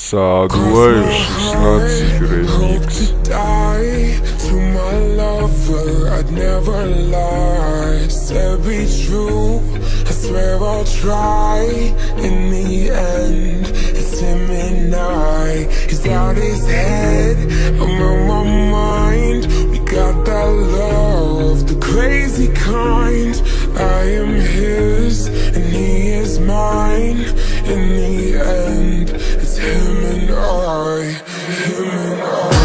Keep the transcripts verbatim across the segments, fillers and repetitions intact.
Сагвай шестнадцать ремикс. To my lover, I'd never lie. Said be true, I swear I'll try. In the end, it's him and I. He's out his head, I'm on my mind. We got that love, the crazy kind. I am his, and he is mine. In the end, it's him and I, him and I.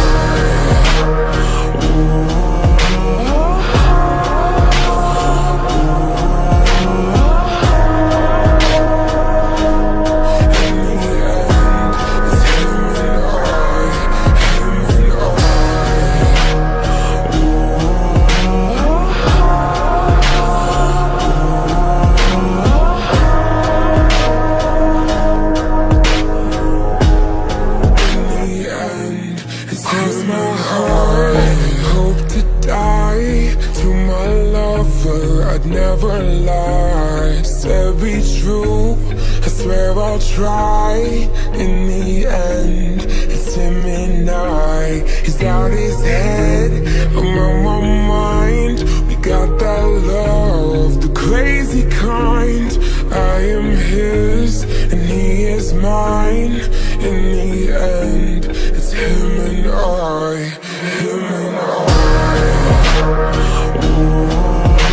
Cross my heart, hope to die. To my lover, I'd never lie. Said be true, I swear I'll try. In the end, it's him and I. He's out his head, I'm on my mind. We got that love, the crazy kind. I am his, and he is mine. In the end, it's him and I, him and I. Ooh.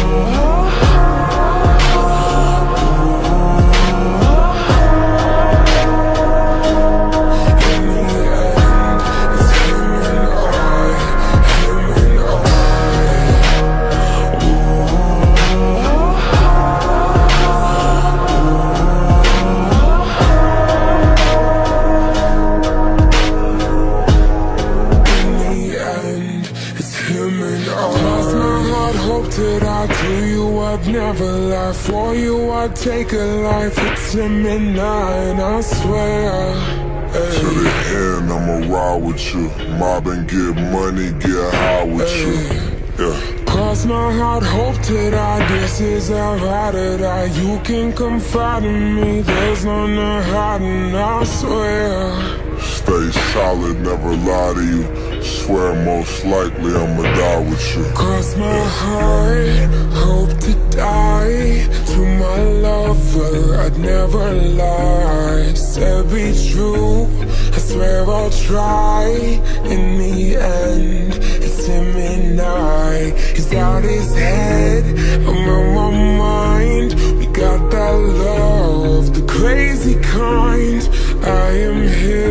Cross my heart, hope to die. To you I'd never lie. For you I'd take a life. It's him and I, and I swear, hey. To the end I'ma ride with you. Mob and get money, get high with hey. you. Yeah. Cross my heart, hope to die. This is how ride or die. You can confide in me. There's no no hiding, I swear. Stay solid, never lie to you. Swear most likely I'ma die with you. Cross my heart, hope to die. To my lover, I'd never lie. Said be true, I swear I'll try. In the end, it's him and I. He's out his head, I'm on my mind. We got that love, the crazy kind. I am his.